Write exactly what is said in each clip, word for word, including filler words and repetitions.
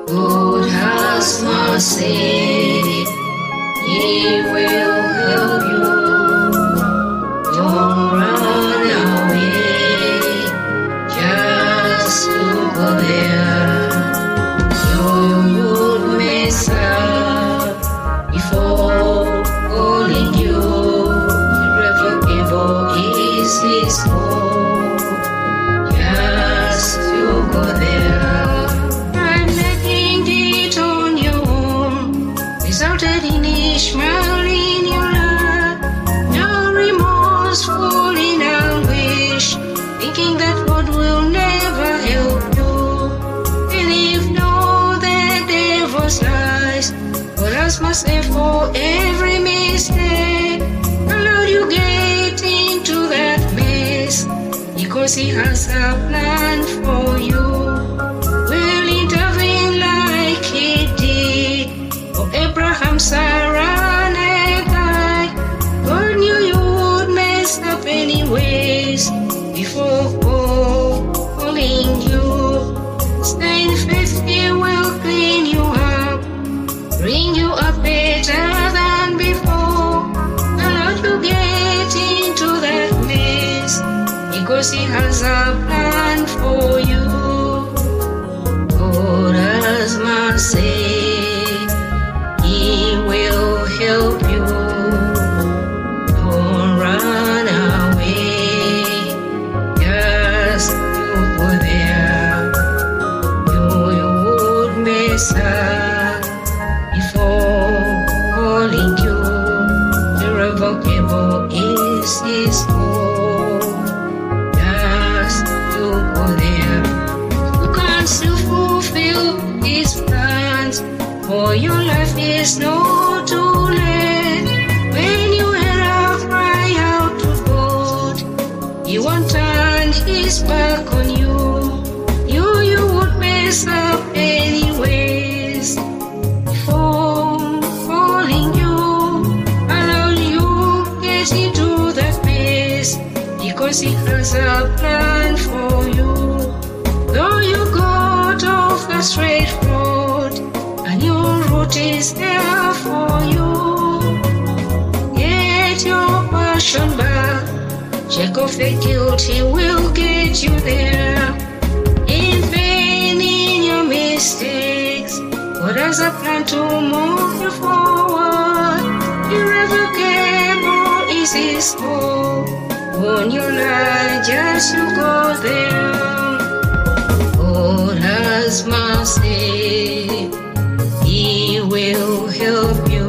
God has mercy, He will help you. Don't run away, just to go there. You would mess up before calling you. Irrevocable is His call, just to go there. Without any smile in your life, no remorseful in anguish, thinking that God will never help you. Believe no, the devil's lies, God has mercy for every mistake. Allow you get into that mess, because He has a plan for you. Will intervene like He did Abraham, Sarah, and Hagar. God knew you would mess up anyways before calling you. Stay in faith, He will clean you up, bring you up better than before. Allow you get into that mess, because He has a plan for you. God has mercy, He will help you. Don't run away, just to go there. You, you would mess up before calling you. Irrevocable is His call, just to go there. You can still fulfill His plans, for your life is not too late. When you hear a cry out to God, He won't turn His back on you. You, you would mess up anyways before calling you. Allow you get into that place, because He has a plan for you. Though you got off the straight road, and your route is there for you. Get your passion back, shake off the guilt, He will get you there. In vain in your mistakes, God has a plan to move you forward. Irrevocable is His call, on your life, just you go there. God has mercy, He will help you.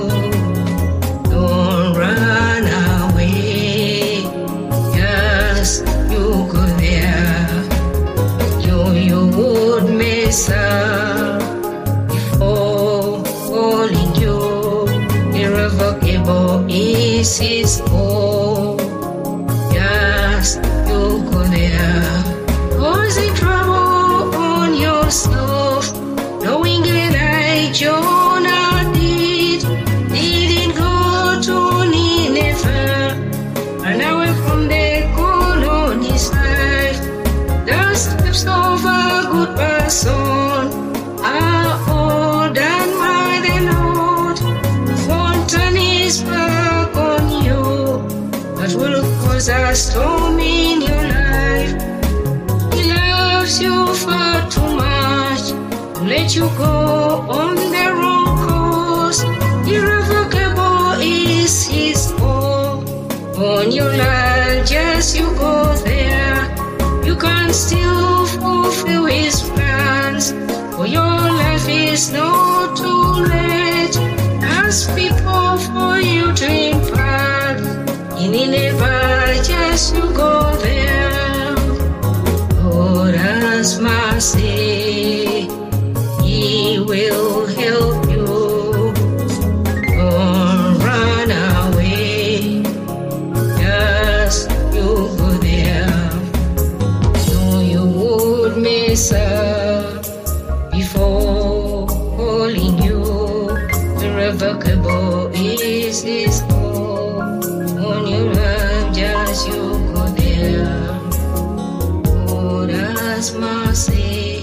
Don't run away, just you go there. You, you would mess up before calling you. Irrevocable is His call, just you go there. Causing trouble on yourself, knowing that Jonah did, didn't go to Nineveh, and away from the colony's life. The steps of a good person are ordered by the Lord. Won't turn His back on you, but will cause a storm in your life. He loves you far too much to let you go on the wrong course. Irrevocable is His call, on your life, just you go there. You can still fulfill His plans, for your life is not too late. Ask people for you to impart, in Nineveh, just you go there. God has mercy, He will help you. Don't run away, just you go there. No, you would mess up before calling you. Irrevocable is His call, on your life, just you go there. God has mercy.